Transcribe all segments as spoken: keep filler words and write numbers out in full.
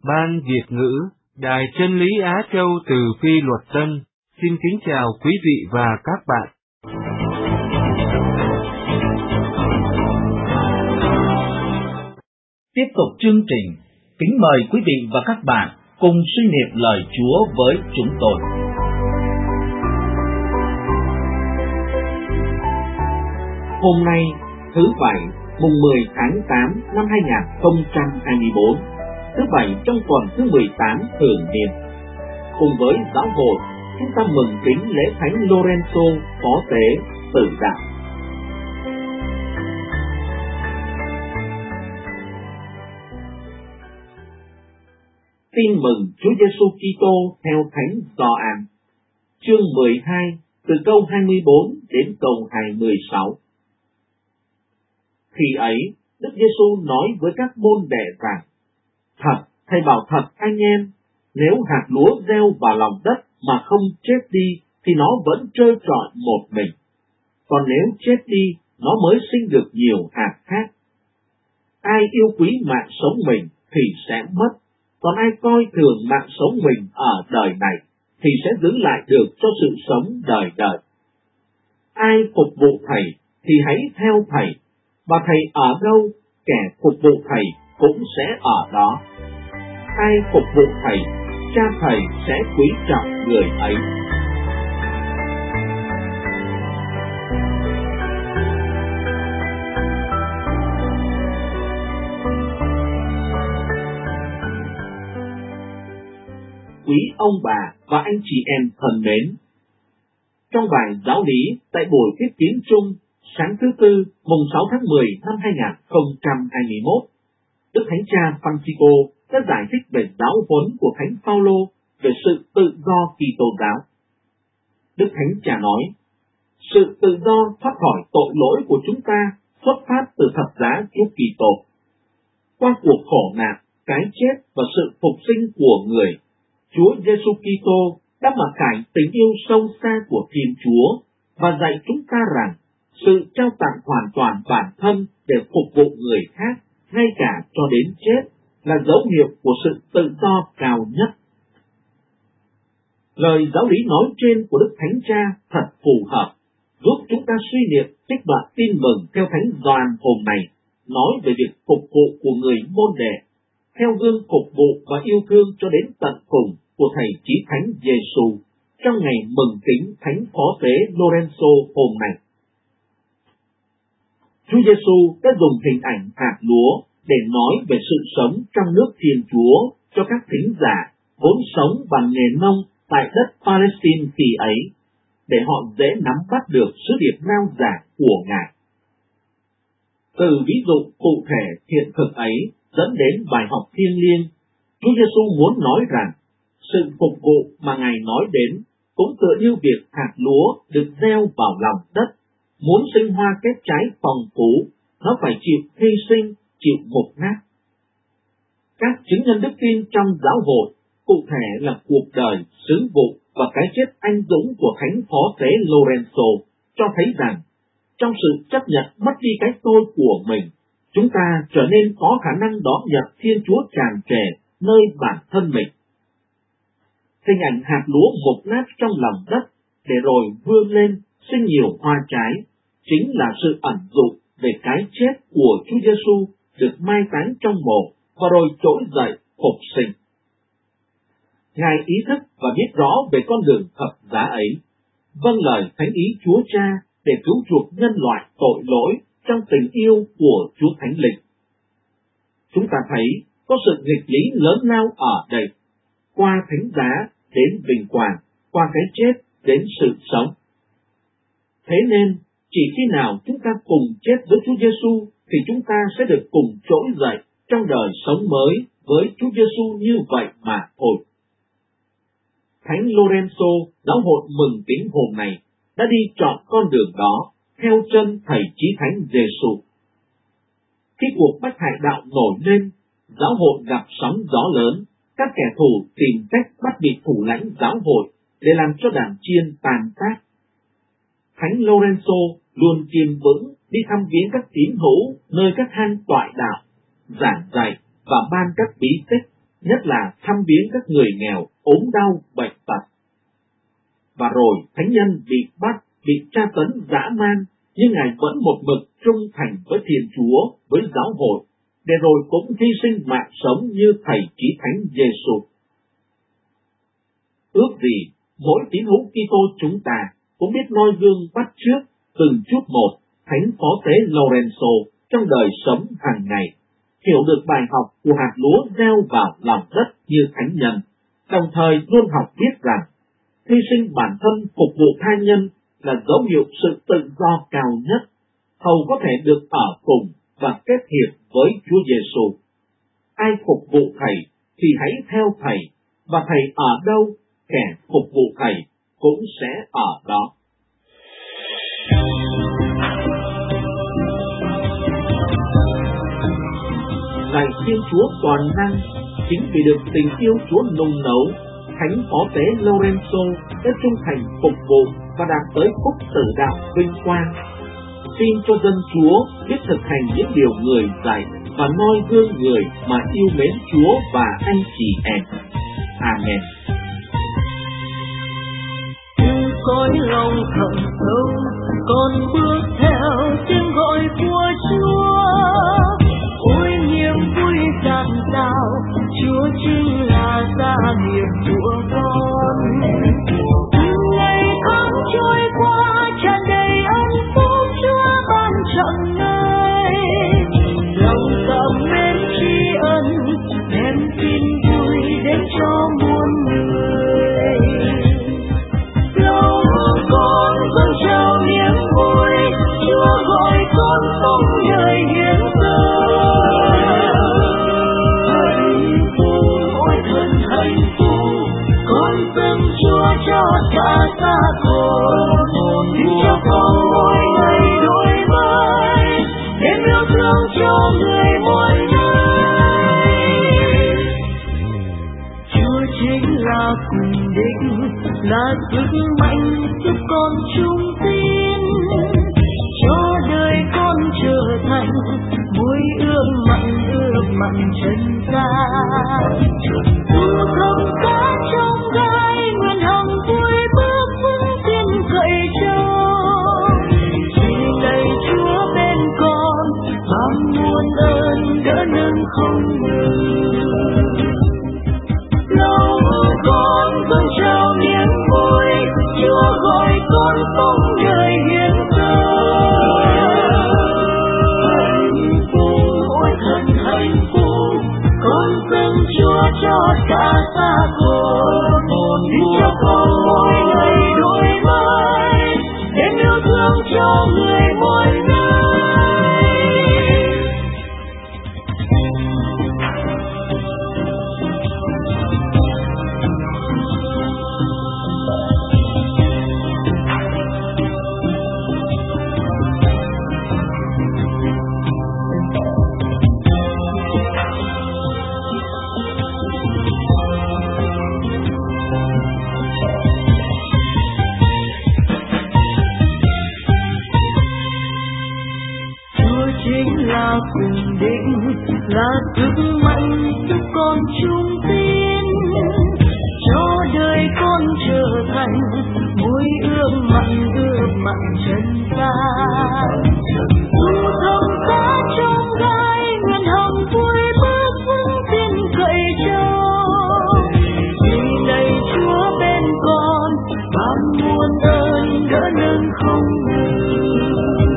Ban Việt ngữ, Đài Chân lý Á Châu từ Phi Luật Tân, xin kính chào quý vị và các bạn. Tiếp tục chương trình, kính mời quý vị và các bạn cùng suy niệm lời Chúa với chúng tôi. Hôm nay, thứ Bảy, mùng mười tháng tám năm hai nghìn không trăm hai mươi tư, thứ Bảy trong tuần thứ mười tám thường niên. Cùng với giáo hội, chúng ta mừng kính lễ Thánh Lorenzo Phó Tế Tử Đạo. Tin mừng Chúa Giêsu Kitô theo Thánh Gioan, chương mười hai, từ câu hai mươi bốn đến câu hai mươi sáu. Khi ấy, Đức Giêsu nói với các môn đệ rằng: Thật, thầy bảo thật anh em, nếu hạt lúa gieo vào lòng đất mà không chết đi, thì nó vẫn trơ trọi một mình. Còn nếu chết đi, nó mới sinh được nhiều hạt khác. Ai yêu quý mạng sống mình thì sẽ mất, còn ai coi thường mạng sống mình ở đời này thì sẽ giữ lại được cho sự sống đời đời. Ai phục vụ thầy thì hãy theo thầy, và thầy ở đâu, kẻ phục vụ thầy cũng sẽ ở đó. Ai phục vụ thầy, cha thầy sẽ quý trọng người ấy. Quý ông bà và anh chị em thân mến, trong bài giáo lý tại buổi tiếp kiến chung sáng thứ Tư, mùng sáu tháng mười năm hai nghìn không trăm hai mươi mốt, Đức Thánh Cha Francisco đã giải thích về giáo huấn của Thánh Phaolô về sự tự do Kitô giáo. Đức Thánh Cha nói: sự tự do thoát khỏi tội lỗi của chúng ta xuất phát từ thập giá Chúa Kitô. Qua cuộc khổ nạn, cái chết và sự phục sinh của người, Chúa Giêsu Kitô đã mặc khải tình yêu sâu xa của Thiên Chúa và dạy chúng ta rằng sự trao tặng hoàn toàn bản thân để phục vụ người khác, ngay cả cho đến chết, là dấu hiệu của sự tự do cao nhất. Lời giáo lý nói trên của Đức Thánh Cha thật phù hợp, giúp chúng ta suy niệm trích đoạn tin mừng theo Thánh Gioan hôm nay, nói về việc phục vụ của người môn đệ, theo gương phục vụ và yêu thương cho đến tận cùng của Thầy Chí Thánh Giêsu trong ngày mừng kính Thánh Phó Tế Lorenzo hôm nay. Chúa Giêsu đã dùng hình ảnh hạt lúa để nói về sự sống trong nước Thiên Chúa cho các thính giả vốn sống bằng nghề nông tại đất Palestine khi ấy, để họ dễ nắm bắt được sứ điệp rao giảng của Ngài. Từ ví dụ cụ thể hiện thực ấy dẫn đến bài học thiêng liêng, Chúa Giêsu muốn nói rằng sự phục vụ mà Ngài nói đến cũng tựa như việc hạt lúa được gieo vào lòng đất, muốn sinh hoa kết trái phong phú, nó phải chịu hy sinh, chịu mục nát. Các chứng nhân đức tin trong giáo hội, cụ thể là cuộc đời, sứ vụ và cái chết anh dũng của Thánh Phó Tế Lorenzo, cho thấy rằng trong sự chấp nhận mất đi cái tôi của mình, chúng ta trở nên có khả năng đón nhận Thiên Chúa tràn trề nơi bản thân mình. Hình ảnh hạt lúa mục nát trong lòng đất để rồi vươn lên sinh nhiều hoa trái chính là sự ẩn dụ về cái chết của Chúa Giêsu được mai táng trong mồ và rồi trỗi dậy phục sinh. Ngài ý thức và biết rõ về con đường thập giá ấy, vâng lời thánh ý Chúa Cha để cứu chuộc nhân loại tội lỗi trong tình yêu của Chúa Thánh Linh. Chúng ta thấy có sự nghịch lý lớn lao ở đây, qua thánh giá đến vinh quang, qua cái chết đến sự sống. Thế nên, chỉ khi nào chúng ta cùng chết với Chúa Giêsu thì chúng ta sẽ được cùng trỗi dậy trong đời sống mới với Chúa Giêsu như vậy mà thôi. Thánh Lorenzo, giáo hội mừng kính hôm nay, đã đi chọn con đường đó theo chân Thầy Chí Thánh Giêsu. Khi cuộc bách hại đạo nổi lên, giáo hội gặp sóng gió lớn, các kẻ thù tìm cách bắt bị thủ lãnh giáo hội để làm cho đàn chiên tàn tác. Thánh Lorenzo luôn kiên vững đi thăm viếng các tín hữu nơi các hang toại đạo, giảng dạy và ban các bí tích, nhất là thăm viếng các người nghèo, ốm đau, bệnh tật. Và rồi thánh nhân bị bắt, bị tra tấn dã man, nhưng Ngài vẫn một mực trung thành với Thiên Chúa, với giáo hội, để rồi cũng hy sinh mạng sống như Thầy Chí Thánh Giêsu. Ước gì mỗi tín hữu Kitô chúng ta cũng biết noi gương bắt chước từng chút một Thánh Phó Tế Lorenzo trong đời sống hàng ngày, hiểu được bài học của hạt lúa gieo vào lòng đất như thánh nhân, đồng thời luôn học biết rằng hy sinh bản thân phục vụ tha nhân là dấu hiệu sự tự do cao nhất, hầu có thể được ở cùng và kết hiệp với Chúa Giêsu. Ai phục vụ Thầy thì hãy theo Thầy, và Thầy ở đâu, kẻ phục vụ Thầy cũng sẽ ở đó. Lạy Thiên Chúa toàn năng, chính vì được tình yêu Chúa nung nấu, Thánh Phó Tế Lorenzo đã trung thành phục vụ và đạt tới phúc tử đạo vinh quang. Xin cho dân Chúa biết thực hành những điều người dạy và noi gương người mà yêu mến Chúa và anh chị em. Amen. Cõi lòng thẳm sâu, con bước theo tiếng gọi của Chúa. Ôi niềm vui dạt dào, Chúa chính là gia nghiệp của con. Ngày tháng trôi qua tràn đầy ân phúc Chúa ban trọn ngày. Lòng cảm mến tri ân, đem tin vui đến cho muôn người. Lòng con dâng trao niềm vui, Chúa gọi con sống đời hiến dâng. Hạnh phúc, ôi thật hạnh phúc, con dâng Chúa cho cả gia con. Xin cho con mỗi ngày đổi mới, đem yêu thương cho người mỗi ngày. Chúa chính là cùng đích, là sức mạnh giúp con trung tín, cho đời con trở thành muối ươm mặn ướp mặn chân gian. Dù không có trong gai, nguyện hằng vui bước vững tin cậy trông. Chỉ lạy Chúa bên con, ban muôn ơn đỡ nâng không ngừng. Lòng con dâng trao niềm vui, Chúa gọi con sống đời hiến dâng. Hạnh phúc, ôi thật hạnh phúc, con dâng Chúa cho cả gia con. Xin cho con mỗi ngày đổi mới, đem yêu thương cho người mỗi ngày. Là cùng định, là sức mạnh giúp con trung tín, cho đời con trở thành muối ươm mặn ướp mặn chân gian. Dù không có trong gai, nguyện hằng vui bước vững tin cậy trông. Vì lạy Chúa bên con, ban muôn ơn đỡ nâng không ngừng.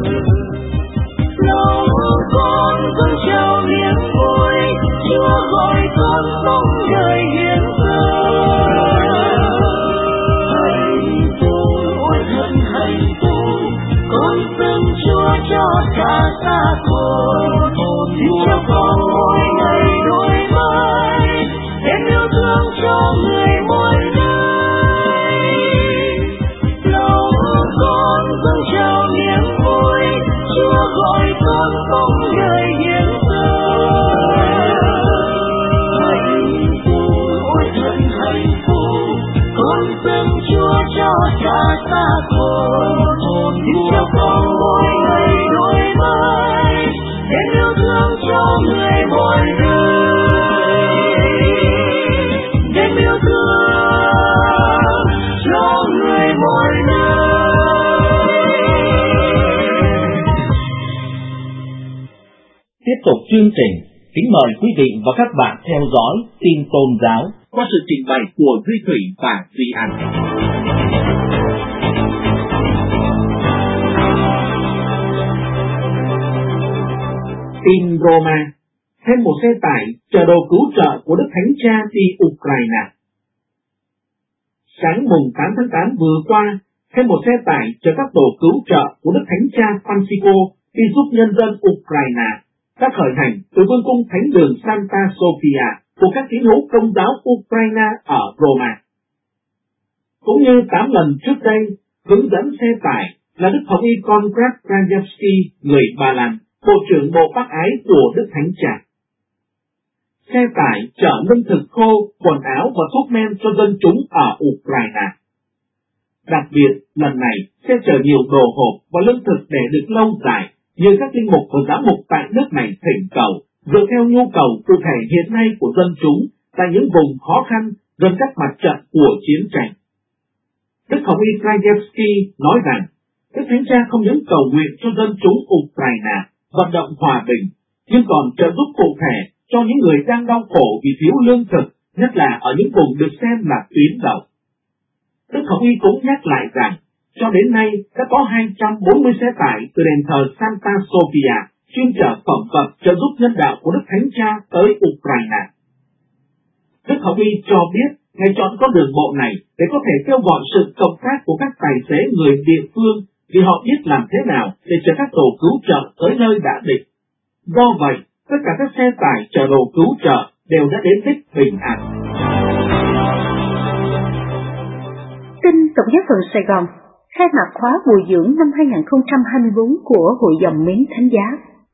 Lòng con dâng trao niềm vui, Chúa gọi con sống đời hiến dâng. Hạnh phúc, ôi thật hạnh phúc, con dâng Chúa cho cả gia con. Xin cho con mỗi ngày đổi mới, đem yêu thương cho người mỗi ngày. Lòng con dâng trao niềm vui, Chúa gọi con sống đời hiến dâng. Hạnh phúc, ôi thật hạnh phúc, con dâng Chúa cho cả gia con. Xin cho con mỗi ngày đổi mới, đem yêu thương cho người mỗi ngày. chương trình, kính mời quý vị và các bạn theo dõi tin tôn giáo qua sự trình bày của Duy Thủy và Duy Anh. Tin Roma, thêm một xe tải chở đồ cứu trợ của Đức Thánh Cha đi Ukraine. Sáng mùng tám tháng tám vừa qua, thêm một xe tải chở các đồ cứu trợ của Đức Thánh Cha Francisco đi giúp nhân dân Ukraine đã khởi hành từ vương cung thánh đường Santa Sofia của các tín hữu Công giáo Ukraine ở Roma. Cũng như tám lần trước đây, hướng dẫn xe tải là Đức Hồng y Konrad Krajewski, người Ba Lan, Bộ trưởng Bộ Bác Ái của Đức Thánh Cha. Xe tải chở lương thực khô, quần áo và thuốc men cho dân chúng ở Ukraine. Đặc biệt, lần này sẽ chở nhiều đồ hộp và lương thực để được lâu dài, như các linh mục và giám mục tại nước này thỉnh cầu, dựa theo nhu cầu cụ thể hiện nay của dân chúng tại những vùng khó khăn gần các mặt trận của chiến tranh. Đức Hồng y Krajewski nói rằng, Đức Thánh Cha không những cầu nguyện cho dân chúng Ukraine vận động hòa bình, nhưng còn trợ giúp cụ thể cho những người đang đau khổ vì thiếu lương thực, nhất là ở những vùng được xem là tuyến đầu. Đức Hồng y cũng nhắc lại rằng, cho đến nay đã có hai trăm bốn mươi xe tải từ đền thờ Santa Sofia chuyên chở phẩm vật trợ giúp nhân đạo của Đức Thánh Cha tới Ukraine. Đức Hồng y cho biết Ngài chọn con đường bộ này để có thể kêu gọi sự cộng tác của các tài xế người địa phương vì họ biết làm thế nào để chở các đồ cứu trợ tới nơi đã định. Do vậy, tất cả các xe tải chở đồ cứu trợ đều đã đến đích bình an. Tin Tổng giáo phận Sài Gòn khai mạc khóa bồi dưỡng năm hai không hai tư của Hội dòng mến Thánh giá.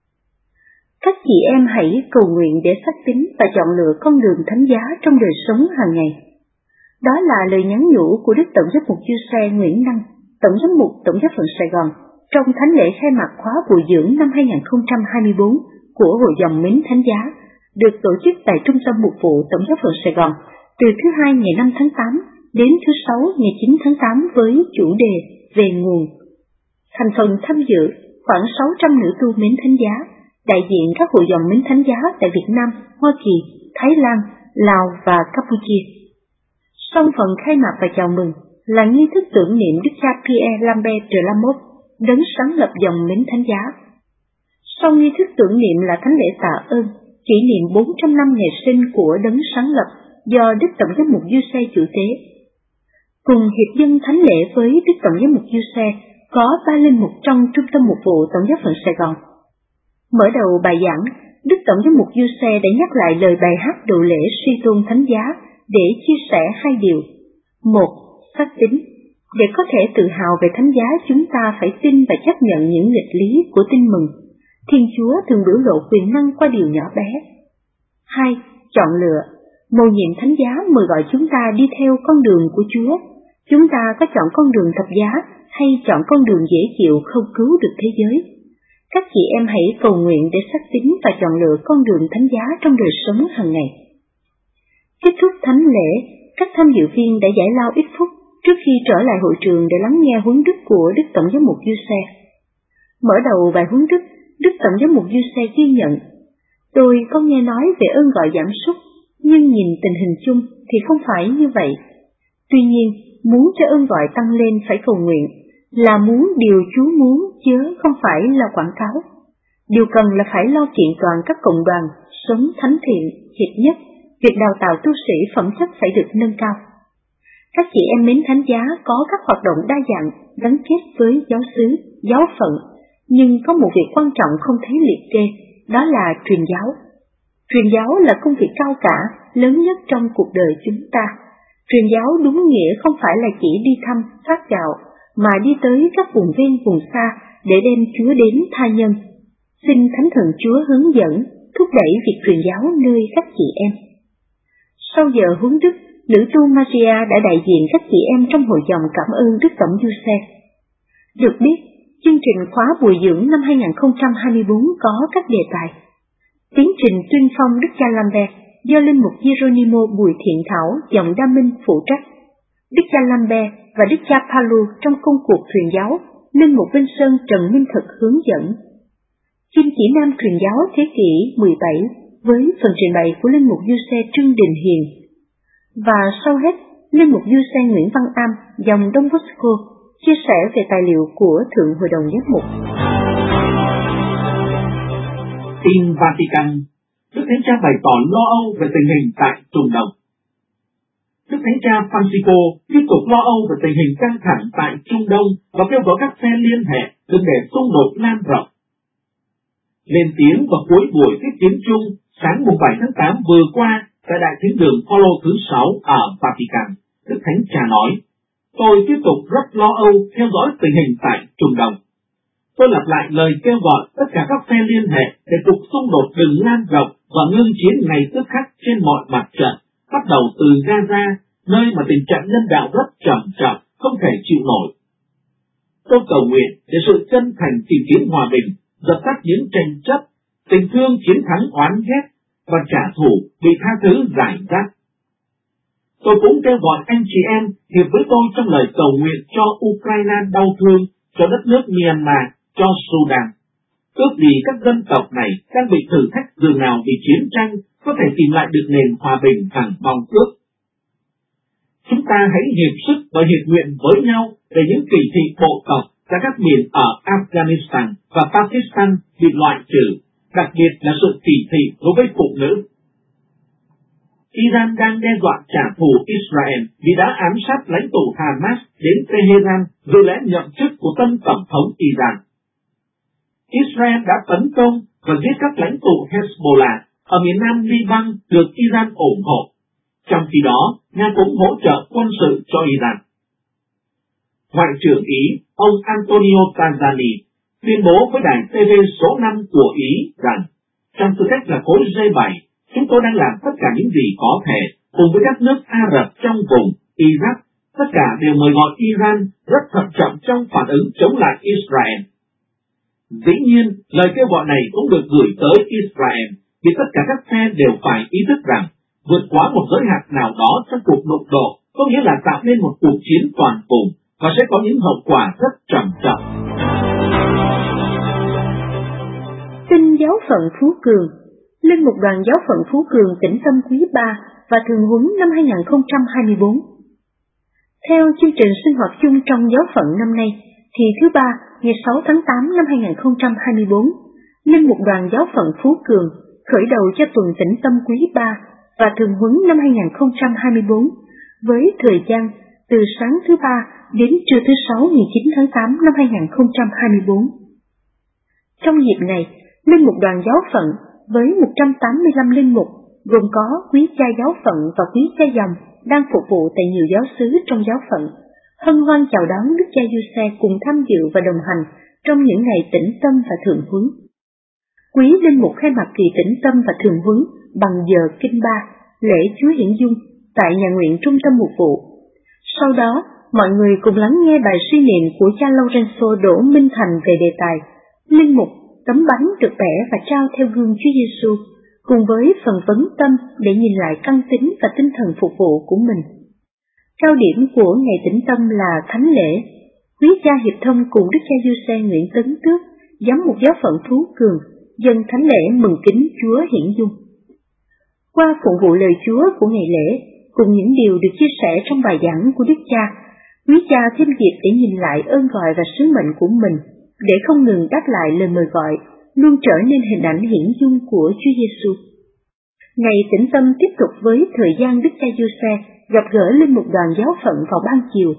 Các chị em hãy cầu nguyện để xác tín và chọn lựa con đường Thánh giá trong đời sống hàng ngày. Đó là lời nhắn nhủ của Đức Tổng giám mục Giuse xe Nguyễn Năng, Tổng giám mục Tổng giáo phận Sài Gòn trong thánh lễ khai mạc khóa bồi dưỡng năm hai không hai tư của Hội dòng mến Thánh giá, được tổ chức tại Trung tâm Mục vụ Tổng giáo phận Sài Gòn từ thứ hai ngày năm tháng tám đến thứ sáu ngày chín tháng tám với chủ đề về nguồn. Thành phần tham dự khoảng sáu trăm nữ tu mến Thánh giá, đại diện các hội dòng mến Thánh giá tại Việt Nam, Hoa Kỳ, Thái Lan, Lào và Campuchia. Sau phần khai mạc và chào mừng là nghi thức tưởng niệm Đức cha Pierre Lambert de la Mothe, đấng sáng lập dòng mến Thánh giá. Sau nghi thức tưởng niệm là thánh lễ tạ ơn, kỷ niệm bốn trăm năm ngày sinh của đấng sáng lập do Đức Tổng giám mục Giuse chủ tế. Cùng hiệp dân thánh lễ với Đức Tổng giám mục Giuse có ba linh mục trong Trung tâm Mục vụ Tổng giáo phận Sài Gòn. Mở đầu bài giảng, Đức Tổng giám mục Giuse đã nhắc lại lời bài hát đầu lễ suy tôn Thánh giá để chia sẻ hai điều. Một, xác tín. Để có thể tự hào về Thánh giá, chúng ta phải tin và chấp nhận những nghịch lý của tin mừng. Thiên Chúa thường biểu lộ quyền năng qua điều nhỏ bé. Hai, chọn lựa. Mầu nhiệm Thánh giá mời gọi chúng ta đi theo con đường của Chúa. Chúng ta có chọn con đường thập giá hay chọn con đường dễ chịu không cứu được thế giới? Các chị em hãy cầu nguyện để xác tín và chọn lựa con đường Thánh giá trong đời sống hàng ngày. Kết thúc thánh lễ, các tham dự viên đã giải lao ít phút trước khi trở lại hội trường để lắng nghe huấn đức của Đức Tổng giám mục Giuse. Mở đầu bài huấn đức, Đức Tổng giám mục Giuse ghi nhận: Tôi có nghe nói về ơn gọi giảm sút, nhưng nhìn tình hình chung thì không phải như vậy. Tuy nhiên, muốn cho ơn gọi tăng lên phải cầu nguyện, là muốn điều Chúa muốn chứ không phải là quảng cáo. Điều cần là phải lo kiện toàn các cộng đoàn, sống thánh thiện, hiệp nhất, việc đào tạo tu sĩ phẩm chất phải được nâng cao. Các chị em mến Thánh giá có các hoạt động đa dạng gắn kết với giáo xứ, giáo phận, nhưng có một việc quan trọng không thấy liệt kê, đó là truyền giáo. Truyền giáo là công việc cao cả, lớn nhất trong cuộc đời chúng ta. Truyền giáo đúng nghĩa không phải là chỉ đi thăm, phát gạo, mà đi tới các vùng ven vùng xa để đem Chúa đến tha nhân. Xin Thánh Thần Chúa hướng dẫn, thúc đẩy việc truyền giáo nơi các chị em. Sau giờ huấn đức, nữ tu Maria đã đại diện các chị em trong hội dòng cảm ơn Đức Tổng Giuse. Được biết, chương trình khóa bồi dưỡng năm hai không hai tư có các đề tài: tiến trình tuyên phong Đức cha Lambert do linh mục Geronimo Bùi Thiện Thảo dòng Đa Minh phụ trách, Đức cha Lambert và Đức cha Palu trong công cuộc truyền giáo, linh mục Vinh Sơn Trần Minh Thực hướng dẫn. Kim chỉ nam truyền giáo thế kỷ mười bảy với phần trình bày của linh mục du xe Trương Đình Hiền. Và sau hết, linh mục du xe Nguyễn Văn Am dòng Đông Bosco chia sẻ về tài liệu của Thượng Hội đồng Giám mục. Tin Vatican, Đức Thánh Cha bày tỏ lo âu về tình hình tại Trung Đông. Đức Thánh Cha Francisco tiếp tục lo âu về tình hình căng thẳng tại Trung Đông và kêu gọi các phe liên hệ đừng để xung đột lan rộng. Lên tiếng vào cuối buổi tiếp kiến chung sáng mùng bảy tháng tám vừa qua tại Đại Thính đường Phaolô thứ sáu ở Vatican, Đức Thánh Cha nói: Tôi tiếp tục rất lo âu theo dõi tình hình tại Trung Đông. Tôi lặp lại lời kêu gọi tất cả các phe liên hệ để cuộc xung đột đừng lan rộng và ngưng chiến ngay tức khắc trên mọi mặt trận, bắt đầu từ Gaza, nơi mà tình trạng nhân đạo rất trầm trọng, không thể chịu nổi. Tôi cầu nguyện để sự chân thành tìm kiếm hòa bình, dập tắt những tranh chấp, tình thương chiến thắng oán ghét và trả thù bị tha thứ giải rác. Tôi cũng kêu gọi anh chị em hiệp với tôi trong lời cầu nguyện cho Ukraine đau thương, cho đất nước Myanmar, cho Sudan. Ước gì các dân tộc này đang bị thử thách dường nào vì chiến tranh có thể tìm lại được nền hòa bình hằng mong ước. Chúng ta hãy hiệp sức và hiệp nguyện với nhau để những kỳ thị bộ tộc tại các miền ở Afghanistan và Pakistan bị loại trừ, đặc biệt là sự kỳ thị đối với phụ nữ. Iran đang đe dọa trả thù Israel vì đã ám sát lãnh tụ Hamas đến Tehran dự lễ nhậm chức của tân tổng thống Iran. Israel đã tấn công và giết các lãnh tụ Hezbollah ở miền nam Liban được Iran ủng hộ. Trong khi đó, Nga cũng hỗ trợ quân sự cho Iran. Ngoại trưởng Ý, ông Antonio Tajani, tuyên bố với đài tê vê số năm của Ý rằng, trong tư cách là khối G bảy, chúng tôi đang làm tất cả những gì có thể cùng với các nước Ả Rập trong vùng, Iraq, tất cả đều mời gọi Iran rất thận trọng trong phản ứng chống lại Israel. Dĩ nhiên, lời kêu gọi này cũng được gửi tới Israel, vì tất cả các phe đều phải ý thức rằng, vượt quá một giới hạn nào đó trong cuộc đụng độ có nghĩa là tạo nên một cuộc chiến toàn vùng và sẽ có những hậu quả rất trầm trọng. Tin giáo phận Phú Cường. Linh mục đoàn giáo phận Phú Cường tỉnh Tâm Quý ba và thường huấn năm hai không hai tư. Theo chương trình sinh hoạt chung trong giáo phận năm nay, thì thứ ba, ngày sáu tháng tám năm hai không hai tư, Linh mục đoàn giáo phận Phú Cường khởi đầu cho tuần tỉnh Tâm Quý ba và thường huấn năm hai không hai tư với thời gian từ sáng thứ ba đến trưa thứ sáu ngày chín tháng tám năm hai không hai tư. Trong dịp này, Linh mục đoàn giáo phận với một trăm tám mươi lăm linh mục gồm có quý cha giáo phận và quý cha dòng đang phục vụ tại nhiều giáo xứ trong giáo phận, hân hoan chào đón Đức cha Giuse cùng tham dự và đồng hành trong những ngày tĩnh tâm và thường huấn. Quý linh mục khai mạc kỳ tĩnh tâm và thường huấn bằng giờ kinh ba, lễ Chúa Hiển Dung tại nhà nguyện trung tâm mục vụ. Sau đó, mọi người cùng lắng nghe bài suy niệm của cha Lorenzo Đỗ Minh Thành về đề tài Linh mục, tấm bánh được bẻ và trao theo gương Chúa Giêsu, cùng với phần vấn tâm để nhìn lại căn tính và tinh thần phục vụ của mình. Cao điểm của ngày tĩnh tâm là thánh lễ. Quý cha hiệp thông cùng Đức cha Giuse Nguyễn Tấn Tước, giám mục giáo phận Phú Cường, dâng thánh lễ mừng kính Chúa Hiển Dung. Qua phụng vụ lời Chúa của ngày lễ, cùng những điều được chia sẻ trong bài giảng của Đức cha, quý cha thêm dịp để nhìn lại ơn gọi và sứ mệnh của mình, để không ngừng đáp lại lời mời gọi, luôn trở nên hình ảnh hiển dung của Chúa Giêsu. Ngày tĩnh tâm tiếp tục với thời gian Đức cha Giuse gặp gỡ linh mục đoàn giáo phận vào ban chiều.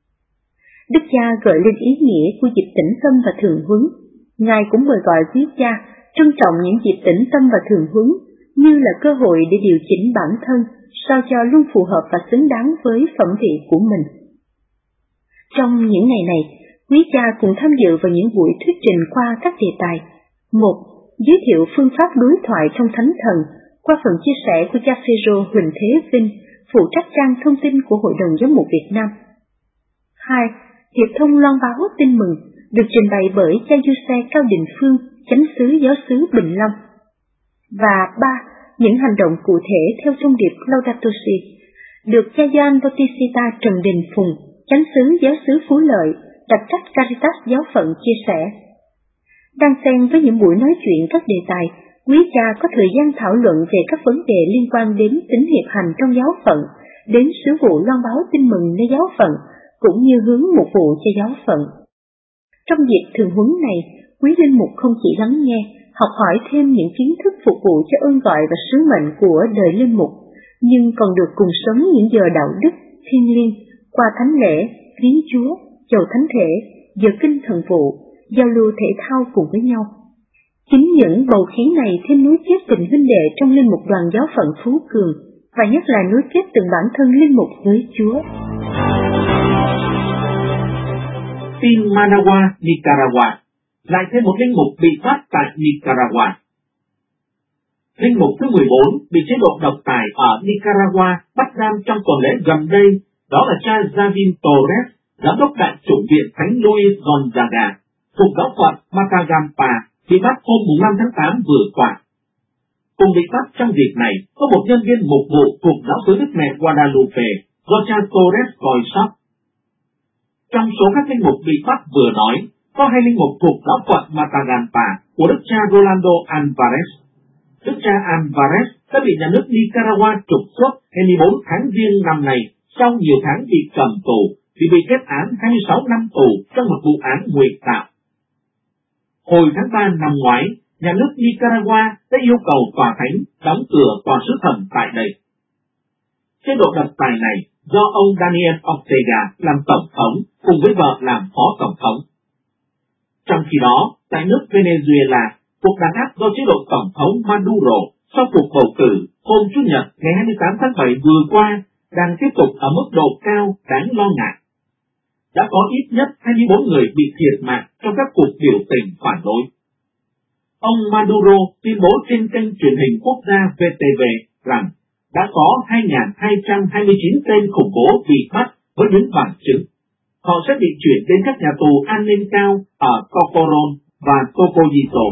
Đức cha gợi lên ý nghĩa của dịp tĩnh tâm và thường huấn. Ngài cũng mời gọi quý cha trân trọng những dịp tĩnh tâm và thường huấn như là cơ hội để điều chỉnh bản thân sao cho luôn phù hợp và xứng đáng với phẩm vị của mình. Trong những ngày này, quý cha cùng tham dự vào những buổi thuyết trình qua các đề tài. Một, giới thiệu phương pháp đối thoại trong Thánh Thần qua phần chia sẻ của cha Phêrô Huỳnh Thế Vinh, phụ trách trang thông tin của Hội đồng Giám mục Việt Nam. Hai, hiệp thông loan báo tin mừng được trình bày bởi cha Giuse Cao Đình Phương, chánh xứ giáo xứ Bình Long. Và ba, những hành động cụ thể theo thông điệp Laudato Si được cha Gioan Bautista Trần Đình Phùng, chánh xứ giáo xứ Phú Lợi, đặc trách Caritas giáo phận chia sẻ. Đang xen với những buổi nói chuyện các đề tài, quý cha có thời gian thảo luận về các vấn đề liên quan đến tính hiệp hành trong giáo phận, đến sứ vụ loan báo tin mừng nơi giáo phận, cũng như hướng mục vụ cho giáo phận. Trong dịp thường huấn này, quý linh mục không chỉ lắng nghe, học hỏi thêm những kiến thức phục vụ cho ơn gọi và sứ mệnh của đời linh mục, nhưng còn được cùng sống những giờ đạo đức, thiêng liêng, qua thánh lễ, viếng Chúa, chầu thánh thể, giờ kinh thần vụ, giao lưu thể thao cùng với nhau. Chính những bầu khí này thêm nối kết tình huynh đệ trong linh mục đoàn giáo phận Phú Cường, và nhất là nối kết từng bản thân linh mục với Chúa. Tin Managua, Nicaragua. Lại thêm một linh mục bị bắt tại Nicaragua. Linh mục thứ mười bốn bị chế độ độc tài ở Nicaragua bắt giam trong tuần lễ gần đây, đó là cha Javin Torres, giám đốc đại chủng viện Thánh Luis Gonzaga, thuộc giáo phận Matagalpa, bị bắt hôm năm tháng tám vừa qua. Cùng bị bắt trong dịp này có một nhân viên mục vụ thuộc giáo xứ Đức Mẹ Guadalupe do cha Torres coi sóc. Trong số các linh mục bị bắt vừa nói, có hai linh mục thuộc giáo phận Matagalpa của đức cha Rolando Alvarez. Đức cha Alvarez đã bị nhà nước Nicaragua trục xuất hai mươi bốn tháng Giêng năm nay sau nhiều tháng bị cầm tù vì bị kết án hai mươi sáu năm tù trong một vụ án ngụy tạo. Hồi tháng ba năm ngoái, nhà nước Nicaragua đã yêu cầu tòa thánh đóng cửa tòa sứ thần tại đây. Chế độ độc tài này do ông Daniel Ortega làm tổng thống cùng với vợ làm phó tổng thống. Trong khi đó, tại nước Venezuela, cuộc đàn áp do chế độ tổng thống Maduro sau cuộc bầu cử hôm Chủ nhật ngày hai mươi tám tháng bảy vừa qua đang tiếp tục ở mức độ cao đáng lo ngại. Đã có ít nhất hai mươi bốn người bị thiệt mạng trong các cuộc biểu tình phản đối. Ông Maduro tuyên bố trên kênh truyền hình quốc gia vê tê vê rằng đã có hai nghìn hai trăm hai mươi chín tên khủng bố bị bắt với những bằng chứng. Họ sẽ bị chuyển đến các nhà tù an ninh cao ở Cocoron và Cocoyito.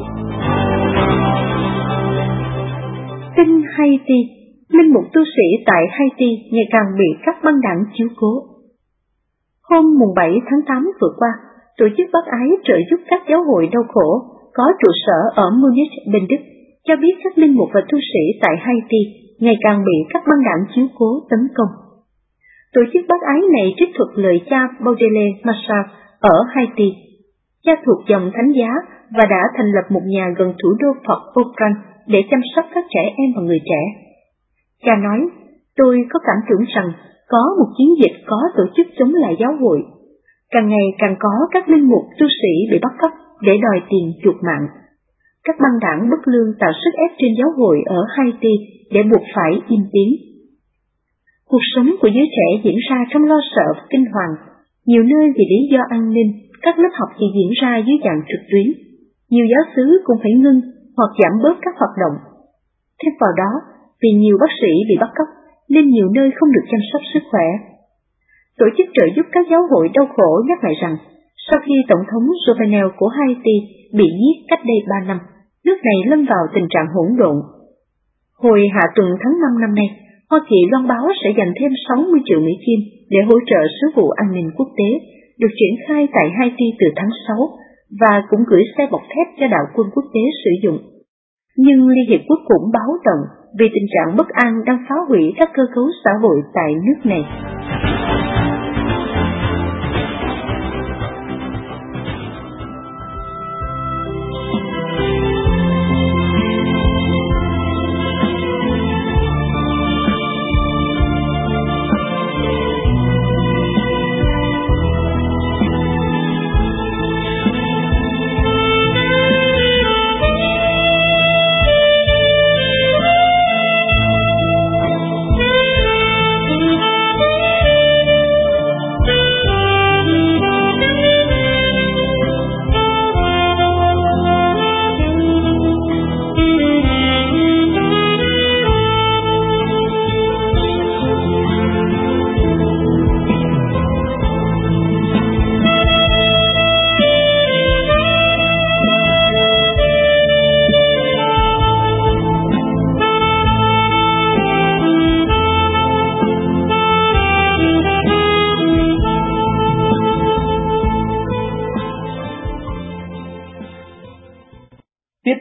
Tin Haiti, linh mục tu sĩ tại Haiti ngày càng bị các băng đảng chiếu cố. Hôm bảy tháng tám vừa qua, tổ chức bác ái trợ giúp các giáo hội đau khổ có trụ sở ở Munich, bên Đức, cho biết các linh mục và tu sĩ tại Haiti ngày càng bị các băng đảng chiếu cố tấn công. Tổ chức bác ái này trích thuật lời cha Baudelaire Massard ở Haiti, cha thuộc dòng thánh giá và đã thành lập một nhà gần thủ đô Port-au-Prince để chăm sóc các trẻ em và người trẻ. Cha nói, tôi có cảm tưởng rằng có một chiến dịch có tổ chức chống lại giáo hội. Càng ngày càng có các linh mục tu sĩ bị bắt cóc để đòi tiền chuộc mạng. Các băng đảng bất lương tạo sức ép trên giáo hội ở Haiti để buộc phải im tiếng. Cuộc sống của giới trẻ diễn ra trong lo sợ và kinh hoàng. Nhiều nơi vì lý do an ninh, các lớp học chỉ diễn ra dưới dạng trực tuyến. Nhiều giáo xứ cũng phải ngưng hoặc giảm bớt các hoạt động. Thêm vào đó, vì nhiều bác sĩ bị bắt cóc, nên nhiều nơi không được chăm sóc sức khỏe. Tổ chức trợ giúp các giáo hội đau khổ nhắc lại rằng, sau khi Tổng thống Jovenel của Haiti bị giết cách đây ba năm, nước này lâm vào tình trạng hỗn độn. Hồi hạ tuần tháng năm năm nay, Hoa Kỳ loan báo sẽ dành thêm sáu mươi triệu Mỹ Kim để hỗ trợ sứ vụ an ninh quốc tế, được triển khai tại Haiti từ tháng sáu, và cũng gửi xe bọc thép cho đạo quân quốc tế sử dụng. Nhưng Liên Hiệp Quốc cũng báo động vì tình trạng bất an đang phá hủy các cơ cấu xã hội tại nước này.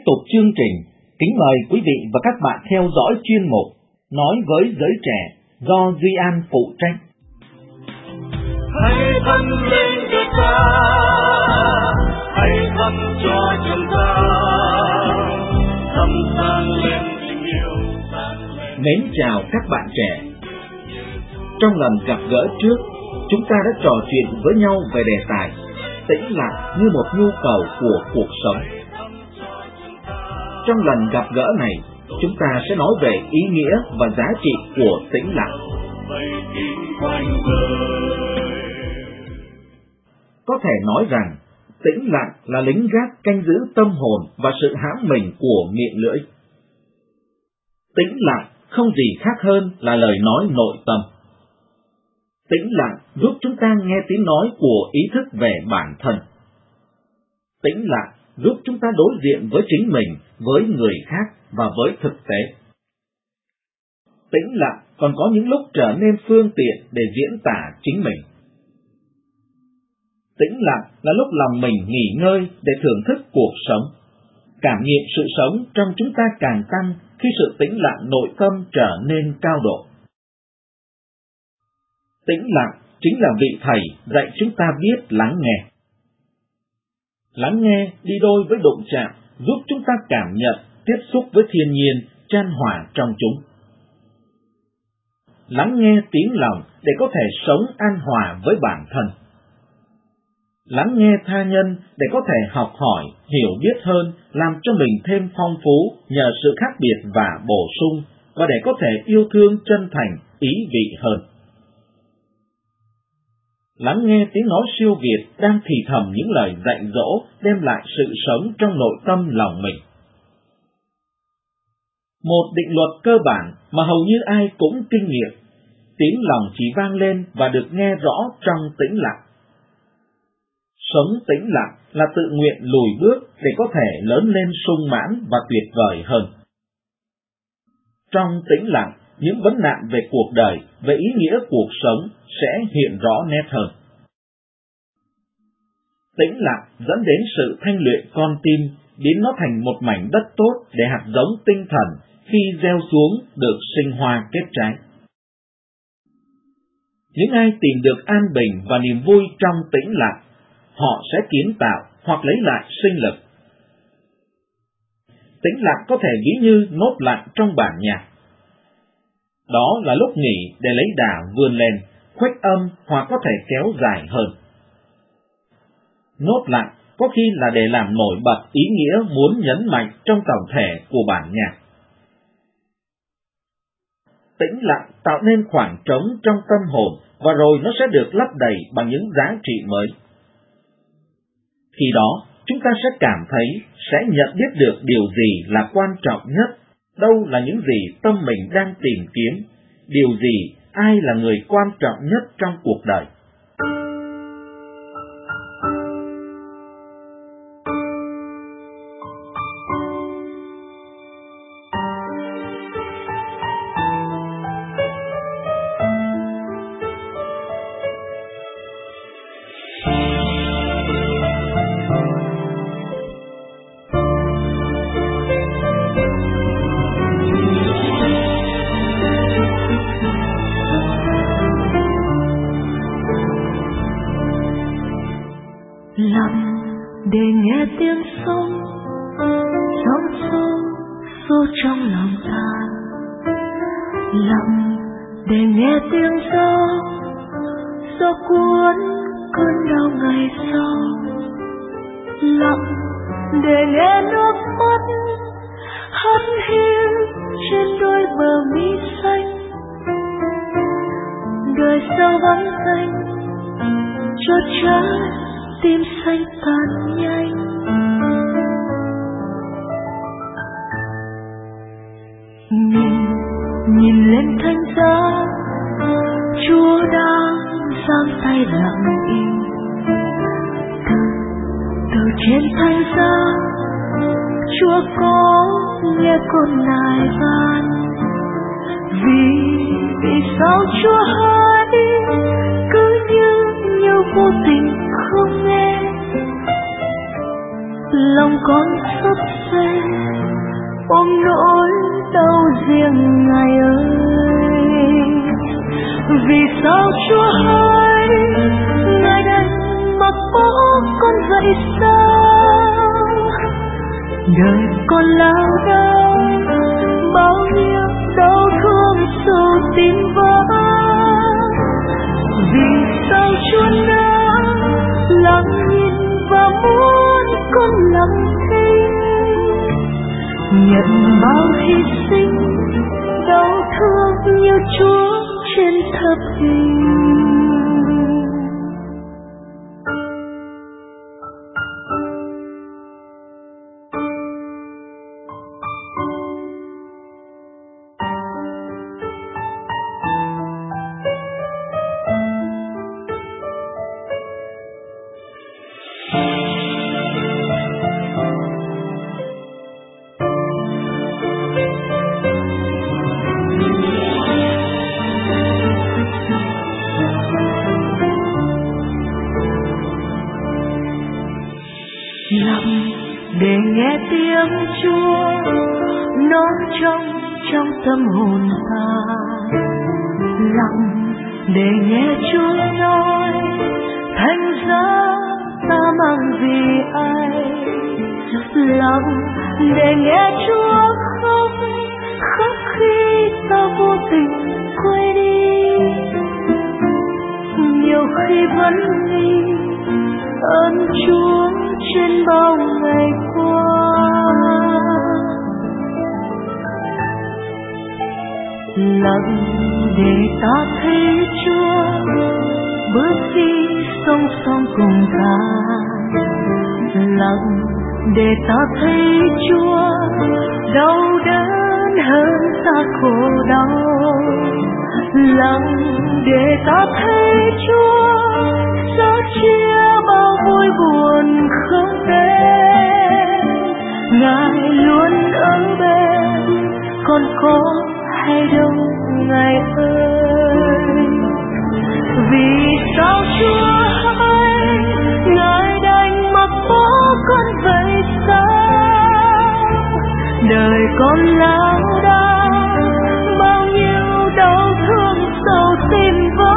tiếp tục chương trình, kính mời quý vị và các bạn theo dõi chuyên mục Nói với giới trẻ do Duy An phụ trách. Hãy thân lên Việt ta, hãy thân cho chúng ta, tâm sáng lên tình yêu sáng lên. Mến chào các bạn trẻ. Trong lần gặp gỡ trước, chúng ta đã trò chuyện với nhau về đề tài tĩnh lặng như một nhu cầu của cuộc sống. Trong lần gặp gỡ này, chúng ta sẽ nói về ý nghĩa và giá trị của tĩnh lặng. Có thể nói rằng, tĩnh lặng là lính gác canh giữ tâm hồn và sự hãm mình của miệng lưỡi. Tĩnh lặng không gì khác hơn là lời nói nội tâm. Tĩnh lặng giúp chúng ta nghe tiếng nói của ý thức về bản thân. Tĩnh lặng giúp chúng ta đối diện với chính mình, với người khác và với thực tế. Tĩnh lặng còn có những lúc trở nên phương tiện để diễn tả chính mình. Tĩnh lặng là lúc lòng mình nghỉ ngơi để thưởng thức cuộc sống. Cảm nghiệm sự sống trong chúng ta càng tăng khi sự tĩnh lặng nội tâm trở nên cao độ. Tĩnh lặng chính là vị thầy dạy chúng ta biết lắng nghe. Lắng nghe đi đôi với đụng chạm, giúp chúng ta cảm nhận, tiếp xúc với thiên nhiên, chan hòa trong chúng. Lắng nghe tiếng lòng để có thể sống an hòa với bản thân. Lắng nghe tha nhân để có thể học hỏi, hiểu biết hơn, làm cho mình thêm phong phú nhờ sự khác biệt và bổ sung, và để có thể yêu thương chân thành, ý vị hơn. Lắng nghe tiếng nói siêu việt đang thì thầm những lời dạy dỗ đem lại sự sống trong nội tâm lòng mình. Một định luật cơ bản mà hầu như ai cũng kinh nghiệm, tiếng lòng chỉ vang lên và được nghe rõ trong tĩnh lặng. Sống tĩnh lặng là tự nguyện lùi bước để có thể lớn lên sung mãn và tuyệt vời hơn. Trong tĩnh lặng, những vấn nạn về cuộc đời, về ý nghĩa cuộc sống sẽ hiện rõ nét hơn. Tĩnh lặng dẫn đến sự thanh luyện con tim, biến nó thành một mảnh đất tốt để hạt giống tinh thần khi gieo xuống được sinh hoa kết trái. Những ai tìm được an bình và niềm vui trong tĩnh lặng, họ sẽ kiến tạo hoặc lấy lại sinh lực. Tĩnh lặng có thể ví như nốt lặng trong bản nhạc. Đó là lúc nghỉ để lấy đà vươn lên, khuếch âm hoặc có thể kéo dài hơn. Nốt lặng có khi là để làm nổi bật ý nghĩa muốn nhấn mạnh trong tổng thể của bản nhạc. Tĩnh lặng tạo nên khoảng trống trong tâm hồn và rồi nó sẽ được lấp đầy bằng những giá trị mới. Khi đó, chúng ta sẽ cảm thấy, sẽ nhận biết được điều gì là quan trọng nhất, đâu là những gì tâm mình đang tìm kiếm, điều gì, ai là người quan trọng nhất trong cuộc đời. Lặng để nghe tiếng sông, sóng xô xô trong lòng ta. Lặng để nghe tiếng gió, gió cuốn cơn đau ngày sau. Lặng để nghe nước mắt hắt hiu trên đôi bờ mi xanh. Đời sao vắng tanh cho trái tim xanh tan nhanh. Nhìn, nhìn lên thanh giá, Chúa đang giang tay lặng im. Từ, từ trên thanh giá, Chúa có nghe con nài van. Vì, vì sao Chúa hãy cứ như nhiều vô tình không nghe. lòng con sắp xếp ôm nỗi đau riêng Ngài ơi. Vì sao Chúa hỡi Ngài đành mặc bỏ con vậy sao? Đời con lao đao bao nhiêu đau thương sầu tim vỡ. Vì sao Chúa đã lặng nhìn và muốn con lặng thinh, nhận bao hy sinh đau thương như Chúa trên thập hình. Để nghe tiếng Chúa nói trong trong tâm hồn ta, lặng để nghe Chúa nói thành ra ta mang vì ai, lặng để nghe Chúa khóc khóc khi ta vô tình quay đi, nhiều khi vẫn nghĩ ơn Chúa trên bao ngày qua. Lặng để ta thấy Chúa bước đi song song cùng ta, lặng để ta thấy Chúa đau đớn hơn ta khổ đau, lặng để ta thấy Chúa gió chia bao vui buồn không đến, Ngài luôn ở bên còn có hay đâu Ngài ơi. Vì sao Chúa hỡi Ngài đành mặc bỏ con vậy sao? Đời con lao đao bao nhiêu đau thương sầu tim vỡ.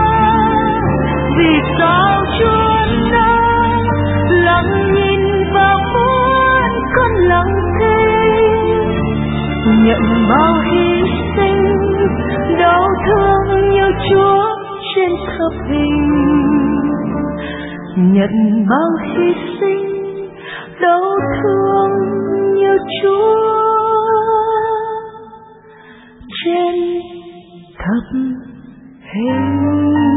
Vì sao Chúa đã lặng nhìn và muốn con lặng thinh, nhận bao hy sinh đau thương như Chúa trên thập hình, nhận bao hy sinh đau thương như Chúa trên thập hình.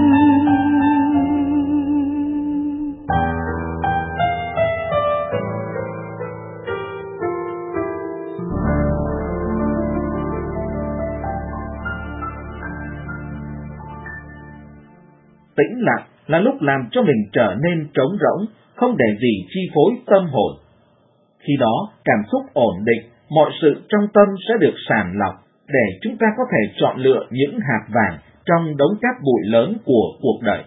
Tĩnh lặng là lúc làm cho mình trở nên trống rỗng, không để gì chi phối tâm hồn. Khi đó, cảm xúc ổn định, mọi sự trong tâm sẽ được sàng lọc, để chúng ta có thể chọn lựa những hạt vàng trong đống cát bụi lớn của cuộc đời.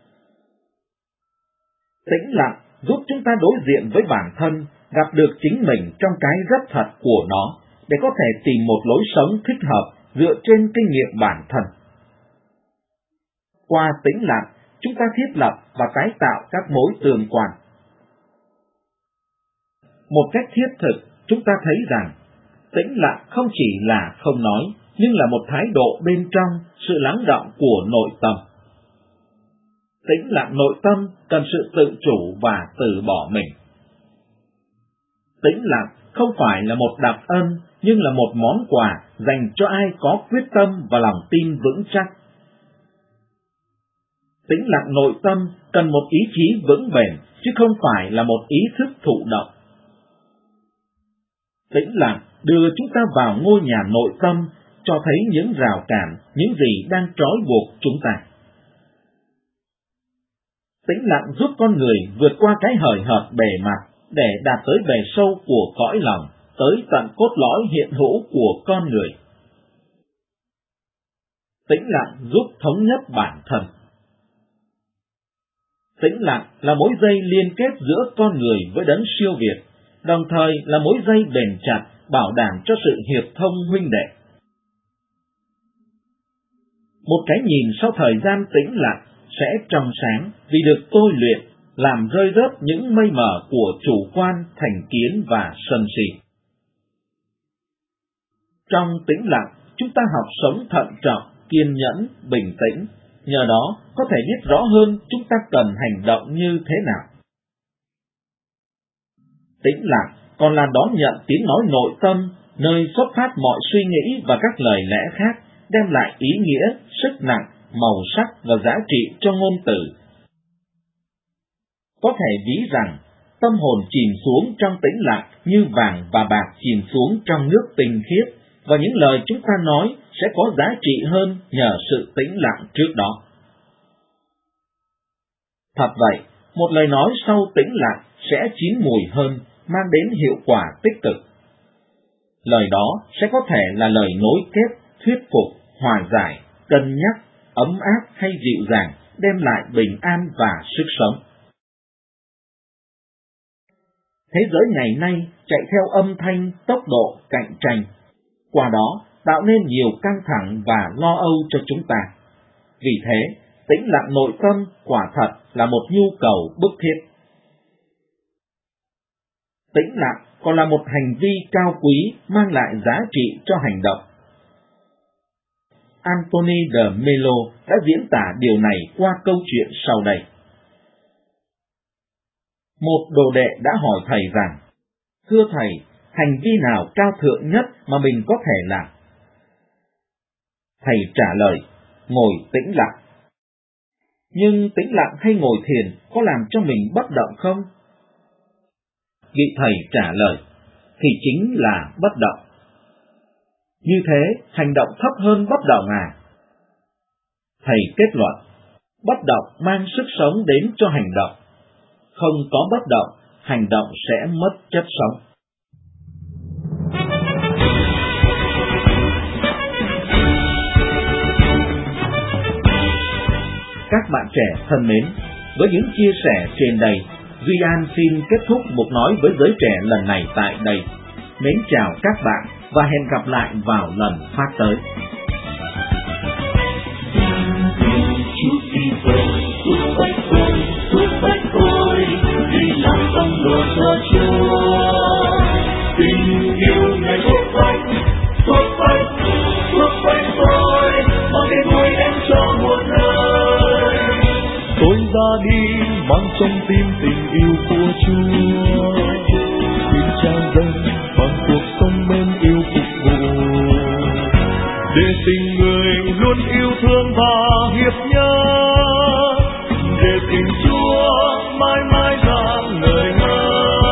Tĩnh lặng giúp chúng ta đối diện với bản thân, gặp được chính mình trong cái rất thật của nó, để có thể tìm một lối sống thích hợp dựa trên kinh nghiệm bản thân. Qua tĩnh lặng, chúng ta thiết lập và tái tạo các mối tương quan. Một cách thiết thực, chúng ta thấy rằng tĩnh lặng không chỉ là không nói, nhưng là một thái độ bên trong sự lắng đọng của nội tâm. Tĩnh lặng nội tâm cần sự tự chủ và từ bỏ mình. Tĩnh lặng không phải là một đặc ân, nhưng là một món quà dành cho ai có quyết tâm và lòng tin vững chắc. Tĩnh lặng nội tâm cần một ý chí vững bền, chứ không phải là một ý thức thụ động. Tĩnh lặng đưa chúng ta vào ngôi nhà nội tâm, cho thấy những rào cản, những gì đang trói buộc chúng ta. Tĩnh lặng giúp con người vượt qua cái hời hợt bề mặt, để đạt tới bề sâu của cõi lòng, tới tận cốt lõi hiện hữu của con người. Tĩnh lặng giúp thống nhất bản thân. Tĩnh lặng là mối dây liên kết giữa con người với đấng siêu việt, đồng thời là mối dây bền chặt, bảo đảm cho sự hiệp thông huynh đệ. Một cái nhìn sau thời gian tĩnh lặng sẽ trong sáng vì được tôi luyện, làm rơi rớt những mây mờ của chủ quan, thành kiến và sân si. Trong tĩnh lặng, chúng ta học sống thận trọng, kiên nhẫn, bình tĩnh, nhờ đó có thể biết rõ hơn chúng ta cần hành động như thế nào. Tĩnh lặng còn là đón nhận tiếng nói nội tâm, nơi xuất phát mọi suy nghĩ và các lời lẽ khác, đem lại ý nghĩa, sức nặng, màu sắc và giá trị cho ngôn từ. Có thể ví rằng, tâm hồn chìm xuống trong tĩnh lặng như vàng và bạc chìm xuống trong nước tinh khiết, và những lời chúng ta nói sẽ có giá trị hơn nhờ sự tĩnh lặng trước đó. Thật vậy, một lời nói sau tĩnh lặng sẽ chín mùi hơn, mang đến hiệu quả tích cực. Lời đó sẽ có thể là lời nối kết, thuyết phục, hòa giải, cân nhắc, ấm áp hay dịu dàng, đem lại bình an và sức sống. Thế giới ngày nay chạy theo âm thanh, tốc độ, cạnh tranh. Qua đó tạo nên nhiều căng thẳng và lo âu cho chúng ta. Vì thế, tĩnh lặng nội tâm quả thật là một nhu cầu bức thiết. Tĩnh lặng còn là một hành vi cao quý mang lại giá trị cho hành động. Anthony de Mello đã diễn tả điều này qua câu chuyện sau đây. Một đồ đệ đã hỏi thầy rằng, thưa thầy, hành vi nào cao thượng nhất mà mình có thể làm? Thầy trả lời, ngồi tĩnh lặng. Nhưng tĩnh lặng hay ngồi thiền có làm cho mình bất động không? Vị thầy trả lời, thì chính là bất động. Như thế, hành động thấp hơn bất động à? Thầy kết luận, bất động mang sức sống đến cho hành động. Không có bất động, hành động sẽ mất chất sống. Các bạn trẻ thân mến, với những chia sẻ trên đây, Duy An xin kết thúc một nói với giới trẻ lần này tại đây. Mến chào các bạn và hẹn gặp lại vào lần phát tới. Tình yêu ngày thuốc vách, thuốc vách, thuốc vách tôi, mang đến vui em cho một đời. Tôi ra đi mang trong tim tình yêu của Chúa, xin Cha dâng bằng cuộc sống bên yêu phục vụ, để tình người luôn yêu thương và hiệp nhất, để tình Chúa mãi mãi rạng ngời ngời.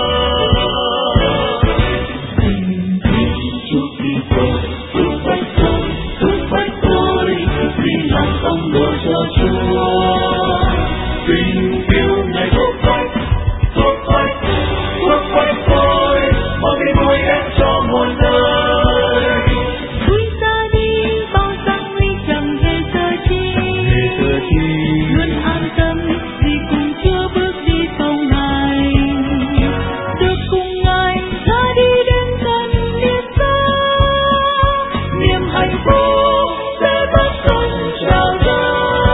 Tình yêu ngày thuốc vách, thuốc vách, thuốc vách tôi, mang đến vui em cho một đời. Vui ra đi, bao rằng ly chẳng hề sợ chi, hề sợ chi. Luôn an tâm vì cùng Chúa bước đi sau Ngài, được cùng Ngài ra đi đến tận địa xa, Niềm hạnh phúc sẽ bất tận trào dâng.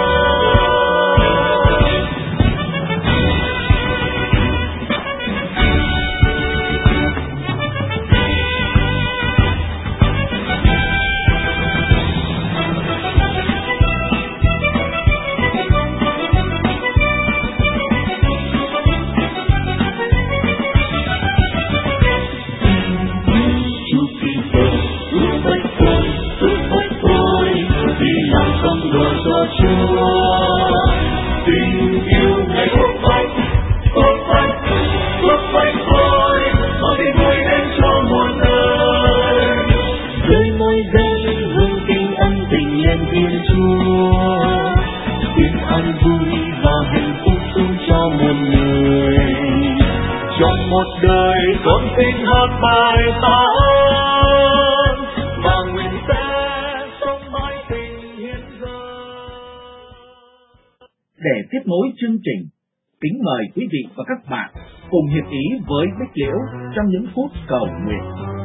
Tình yêu ngày thuốc vách, thuốc vách, thuốc vách tôi, mang đến vui em cho một đời. đôi môi dây hương kinh ân tình lên Thiên Chúa, xin an vui và hạnh phúc xuống cho muôn người. Trong một đời con xin hát bài tạ ơn, và nguyện sẽ sống mãi tình hiến dâng. Để tiếp nối chương trình, Kính mời quý vị và các bạn cùng hiệp ý với Bích Liễu trong những phút cầu nguyện.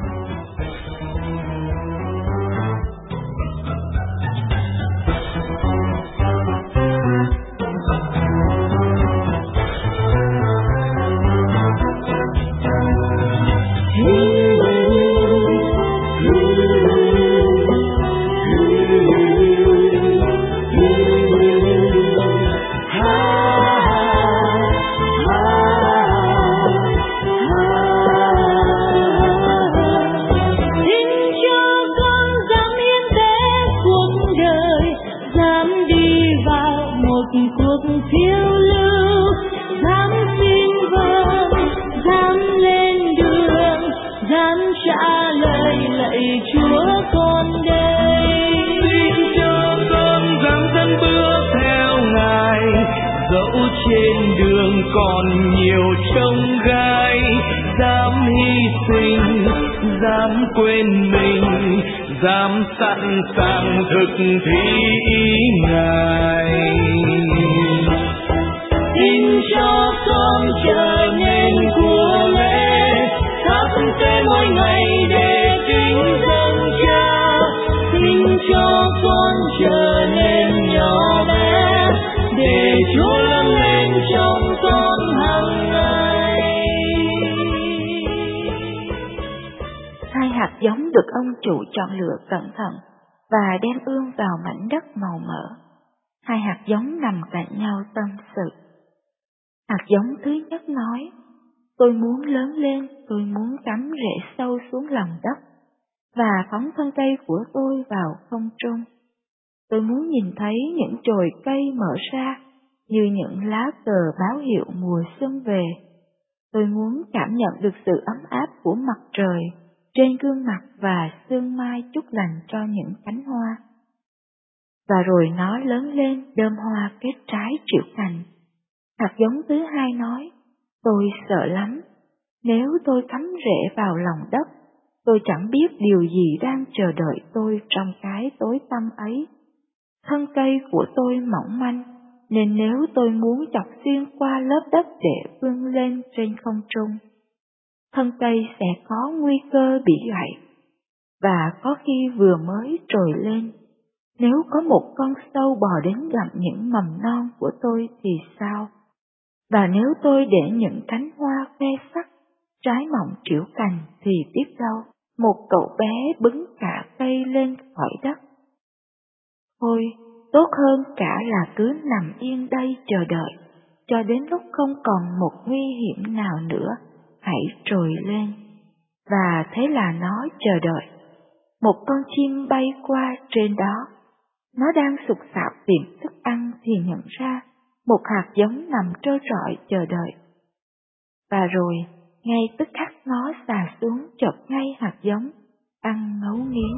Trên đường còn nhiều trông gai, dám hy sinh, dám quên mình, dám sẵn sàng thực thi ý Ngài. Xin cho con trở nên của lễ, thắp tế mỗi ngày để kính dâng Cha. Xin cho con trở nên nhỏ bé, để Chúa lớn lên trong con hàng ngày. Hai hạt giống được ông chủ chọn lựa cẩn thận và đem ươm vào mảnh đất màu mỡ. Hai hạt giống nằm cạnh nhau tâm sự. Hạt giống thứ nhất nói: tôi muốn lớn lên, tôi muốn cắm rễ sâu xuống lòng đất và phóng thân cây của tôi vào không trung. Tôi muốn nhìn thấy những chồi cây mở ra như những lá cờ báo hiệu mùa xuân về. Tôi muốn cảm nhận được sự ấm áp của mặt trời trên gương mặt và sương mai chúc lành cho những cánh hoa. Và rồi nó lớn lên đơm hoa kết trái triệu cành. Hạt giống thứ hai nói: tôi sợ lắm. Nếu tôi cắm rễ vào lòng đất, tôi chẳng biết điều gì đang chờ đợi tôi trong cái tối tăm ấy. Thân cây của tôi mỏng manh, nên nếu tôi muốn chọc xuyên qua lớp đất để vươn lên trên không trung, thân cây sẽ có nguy cơ bị gãy. Và có khi vừa mới trồi lên, nếu có một con sâu bò đến gặm những mầm non của tôi thì sao? Và nếu tôi để những cánh hoa khoe sắc, trái mọng trĩu cành thì biết đâu một cậu bé bứng cả cây lên khỏi đất. Thôi, tốt hơn cả là cứ nằm yên đây chờ đợi, cho đến lúc không còn một nguy hiểm nào nữa, hãy trồi lên. Và thế là nó chờ đợi. Một con chim bay qua trên đó, nó đang sục sạo tìm thức ăn thì nhận ra một hạt giống nằm trơ trọi chờ đợi. Và rồi, ngay tức khắc nó xà xuống chộp ngay hạt giống, ăn ngấu nghiến.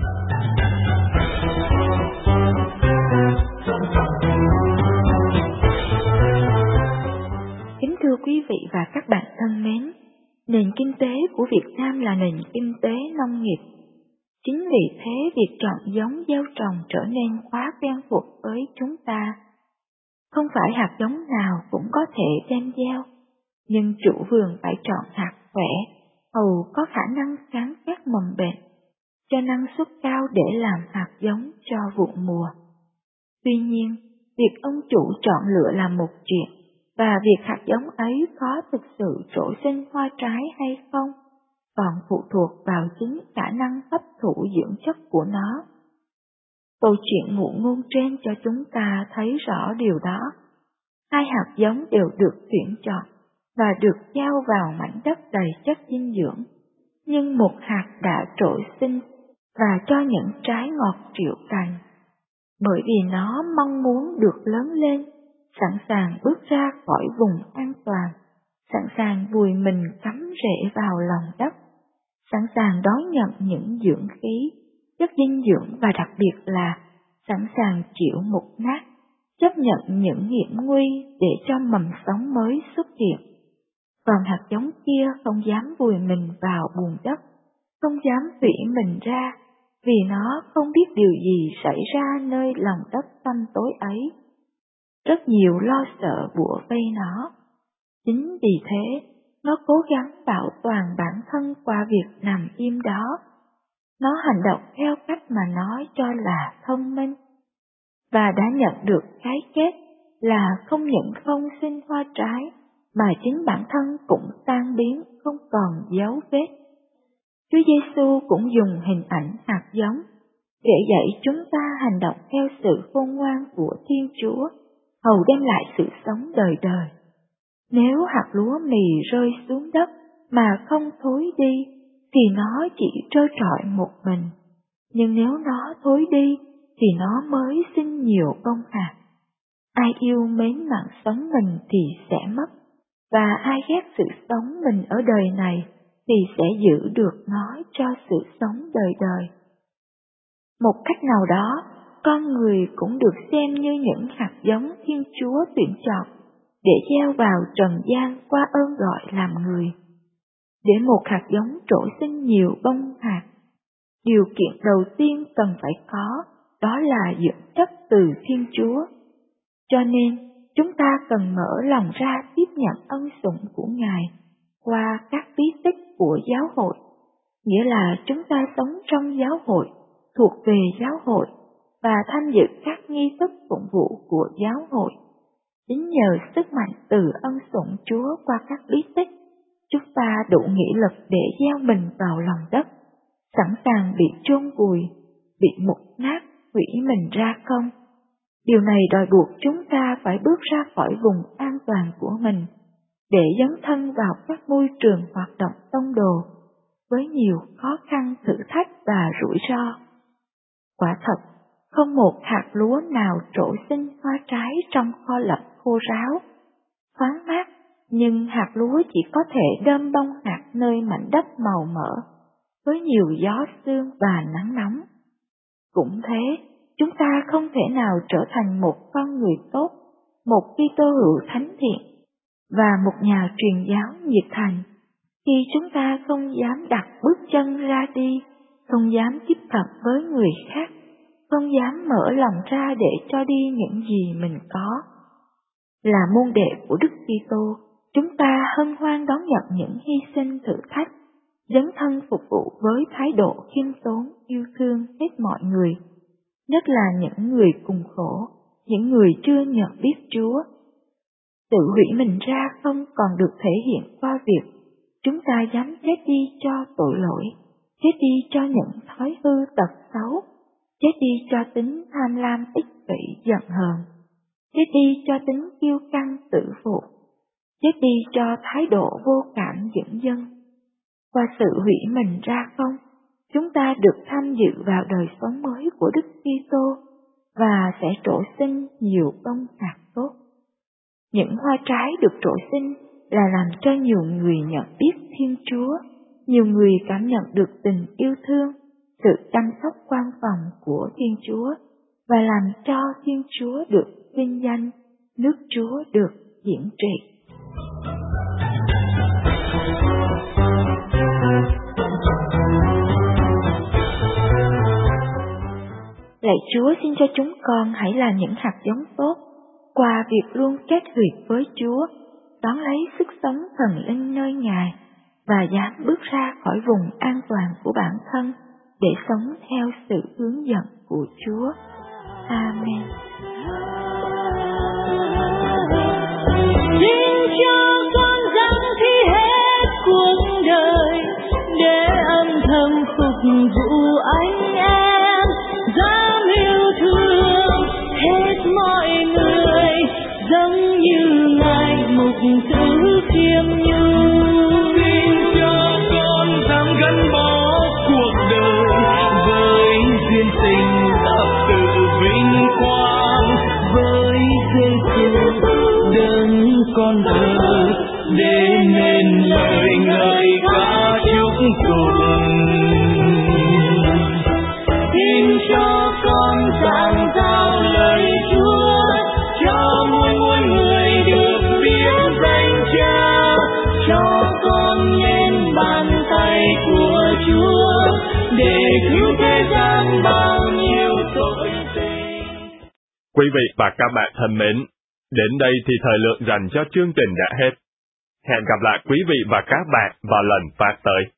Kính thưa quý vị và các bạn thân mến, nền kinh tế của Việt Nam là nền kinh tế nông nghiệp. Chính vì thế việc chọn giống gieo trồng trở nên quá quen thuộc với chúng ta. Không phải hạt giống nào cũng có thể đem gieo, nhưng chủ vườn phải chọn hạt khỏe, hầu có khả năng kháng các mầm bệnh, cho năng suất cao để làm hạt giống cho vụ mùa. Tuy nhiên, việc ông chủ chọn lựa là một chuyện, và việc hạt giống ấy có thực sự trổ sinh hoa trái hay không, còn phụ thuộc vào chính khả năng hấp thụ dưỡng chất của nó. Câu chuyện ngụ ngôn trên cho chúng ta thấy rõ điều đó. Hai hạt giống đều được tuyển chọn và được gieo vào mảnh đất đầy chất dinh dưỡng, nhưng một hạt đã trổ sinh và cho những trái ngọt triệu cành, bởi vì nó mong muốn được lớn lên, sẵn sàng bước ra khỏi vùng an toàn, sẵn sàng vùi mình cắm rễ vào lòng đất, sẵn sàng đón nhận những dưỡng khí, chất dinh dưỡng và đặc biệt là sẵn sàng chịu mục nát, chấp nhận những hiểm nguy để cho mầm sống mới xuất hiện. Còn hạt giống kia không dám vùi mình vào bùn đất, không dám tủy mình ra, vì nó không biết điều gì xảy ra nơi lòng đất tăm tối ấy. rất nhiều lo sợ bủa vây nó. Chính vì thế, nó cố gắng bảo toàn bản thân qua việc nằm im đó. Nó hành động theo cách mà nó cho là thông minh, và đã nhận được cái kết là không những không sinh hoa trái, mà chính bản thân cũng tan biến không còn dấu vết. Chúa Giêsu cũng dùng hình ảnh hạt giống để dạy chúng ta hành động theo sự khôn ngoan của Thiên Chúa, hầu đem lại sự sống đời đời. Nếu hạt lúa mì rơi xuống đất mà không thối đi, thì nó chỉ trơ trọi một mình. Nhưng nếu nó thối đi, thì nó mới sinh nhiều bông hạt. Ai yêu mến mạng sống mình thì sẽ mất, và ai ghét sự sống mình ở đời này thì sẽ giữ được nó cho sự sống đời đời. Một cách nào đó, con người cũng được xem như những hạt giống Thiên Chúa tuyển chọn để gieo vào trần gian qua ơn gọi làm người. Để một hạt giống trổ sinh nhiều bông hạt, điều kiện đầu tiên cần phải có đó là dưỡng chất từ Thiên Chúa. Cho nên, chúng ta cần mở lòng ra tiếp nhận ân sủng của Ngài qua các bí tích của giáo hội, nghĩa là chúng ta sống trong giáo hội, thuộc về giáo hội và tham dự các nghi thức phụng vụ của giáo hội. Chính nhờ sức mạnh từ ân sủng Chúa qua các bí tích, chúng ta đủ nghị lực để gieo mình vào lòng đất, sẵn sàng bị chôn vùi, bị mục nát, hủy mình ra không. Điều này đòi buộc chúng ta phải bước ra khỏi vùng an toàn của mình, để dấn thân vào các môi trường hoạt động tông đồ, với nhiều khó khăn, thử thách và rủi ro. Quả thật, không một hạt lúa nào trổ sinh hoa trái trong kho lạnh khô ráo, thoáng mát, nhưng hạt lúa chỉ có thể đơm bông hạt nơi mảnh đất màu mỡ, với nhiều gió sương và nắng nóng. Cũng thế, chúng ta không thể nào trở thành một con người tốt, một Kitô hữu thánh thiện và một nhà truyền giáo nhiệt thành, khi chúng ta không dám đặt bước chân ra đi, không dám tiếp cận với người khác, không dám mở lòng ra để cho đi những gì mình có. Là môn đệ của Đức Kitô, chúng ta hân hoan đón nhận những hy sinh thử thách, dấn thân phục vụ với thái độ khiêm tốn, yêu thương hết mọi người, nhất là những người cùng khổ, những người chưa nhận biết Chúa. Tự hủy mình ra không còn được thể hiện qua việc chúng ta dám chết đi cho tội lỗi, chết đi cho những thói hư tật xấu, chết đi cho tính tham lam ích kỷ giận hờn, chết đi cho tính kiêu căng tự phụ, chết đi cho thái độ vô cảm dửng dưng. Qua sự hủy mình ra không, chúng ta được tham dự vào đời sống mới của Đức Kitô và sẽ trổ sinh nhiều bông hạt tốt. Những hoa trái được trổ sinh là làm cho nhiều người nhận biết Thiên Chúa, nhiều người cảm nhận được tình yêu thương, sự chăm sóc quan phòng của Thiên Chúa, và làm cho Thiên Chúa được vinh danh, nước Chúa được diễn trị. Lạy Chúa, xin cho chúng con hãy là những hạt giống tốt, qua việc luôn kết huyệt với Chúa, đón lấy sức sống thần linh nơi Ngài, và dám bước ra khỏi vùng an toàn của bản thân để sống theo sự hướng dẫn của Chúa. Amen. Xin cho con dâng thi hết cuộc đời để âm thầm phục vụ anh em, dám yêu thương hết mọi người, giống như Ngài mục tử khiêm nhung. Xin cho con dám gắn bó cuộc đời với duyên tình tập tự vinh quang, với Giêsu đấng con thờ để nên lời ngợi ca chúc tụng. Xin cho con sáng giao lời Chúa, cho muôn muôn người được biết danh Cha, cho con lên bàn tay của Chúa để cứu thế gian bao nhiêu tội tình. Quý vị và các bạn thân mến, Đến đây thì thời lượng dành cho chương trình đã hết. Hẹn gặp lại quý vị và các bạn vào lần phát tới.